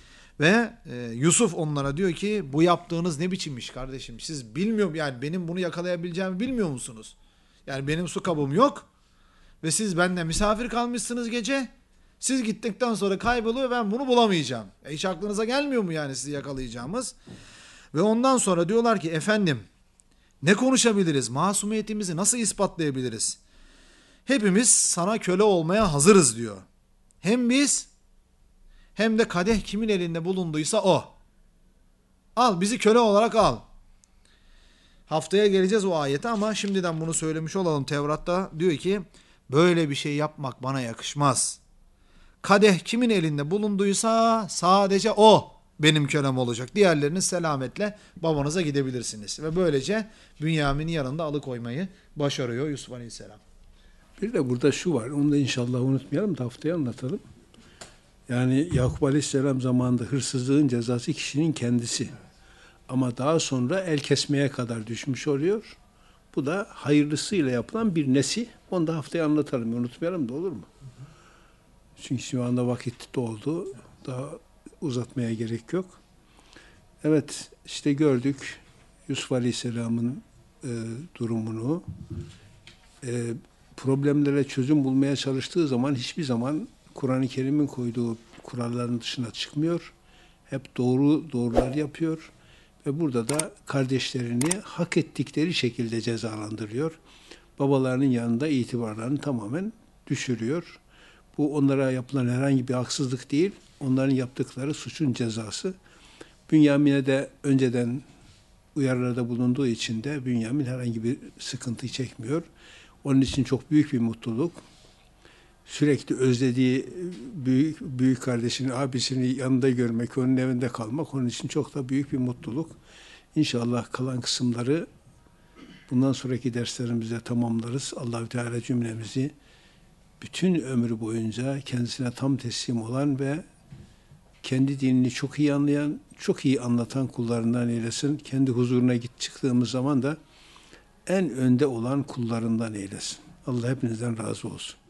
Ve e, Yusuf onlara diyor ki bu yaptığınız ne biçim iş kardeşim? Siz bilmiyorum yani benim bunu yakalayabileceğimi bilmiyor musunuz? Yani benim su kabım yok ve siz benden misafir kalmışsınız gece. Siz gittikten sonra kayboluyor ben bunu bulamayacağım. E hiç aklınıza gelmiyor mu yani sizi yakalayacağımız? Ve ondan sonra diyorlar ki efendim ne konuşabiliriz? Masumiyetimizi nasıl ispatlayabiliriz? Hepimiz sana köle olmaya hazırız diyor. Hem biz hem de kadeh kimin elinde bulunduysa o. Al bizi köle olarak al. Haftaya geleceğiz o ayete ama şimdiden bunu söylemiş olalım. Tevrat'ta diyor ki böyle bir şey yapmak bana yakışmaz. kadeh kimin elinde bulunduysa sadece o benim kölem olacak. Diğerleriniz selametle babanıza gidebilirsiniz. Ve böylece Bünyamin'i yanında alıkoymayı başarıyor Yusuf Aleyhisselam. Bir de burada şu var, onu da inşallah unutmayalım da haftaya anlatalım. Yani Yakup Aleyhisselam zamanında hırsızlığın cezası kişinin kendisi. Ama daha sonra el kesmeye kadar düşmüş oluyor. Bu da hayırlısıyla yapılan bir nesi. Onu da haftaya anlatalım, unutmayalım da olur mu? Çünkü şu anda vakit doldu. Daha uzatmaya gerek yok. Evet, işte gördük Yusuf Aleyhisselam'ın e, durumunu. E, problemlere çözüm bulmaya çalıştığı zaman hiçbir zaman Kur'an-ı Kerim'in koyduğu kuralların dışına çıkmıyor. Hep doğru doğrular yapıyor. Ve burada da kardeşlerini hak ettikleri şekilde cezalandırıyor. Babalarının yanında itibarlarını tamamen düşürüyor. Bu onlara yapılan herhangi bir haksızlık değil, onların yaptıkları suçun cezası. Bünyamin'e de önceden uyarılarda bulunduğu için de Bünyamin herhangi bir sıkıntı çekmiyor. Onun için çok büyük bir mutluluk. Sürekli özlediği büyük büyük kardeşini, abisini yanında görmek, onun evinde kalmak onun için çok da büyük bir mutluluk. İnşallah kalan kısımları bundan sonraki derslerimizde tamamlarız. Allahü Teala cümlemizi bütün ömrü boyunca kendisine tam teslim olan ve kendi dinini çok iyi anlayan, çok iyi anlatan kullarından eylesin. Kendi huzuruna git çıktığımız zaman da en önde olan kullarından eylesin. Allah hepinizden razı olsun.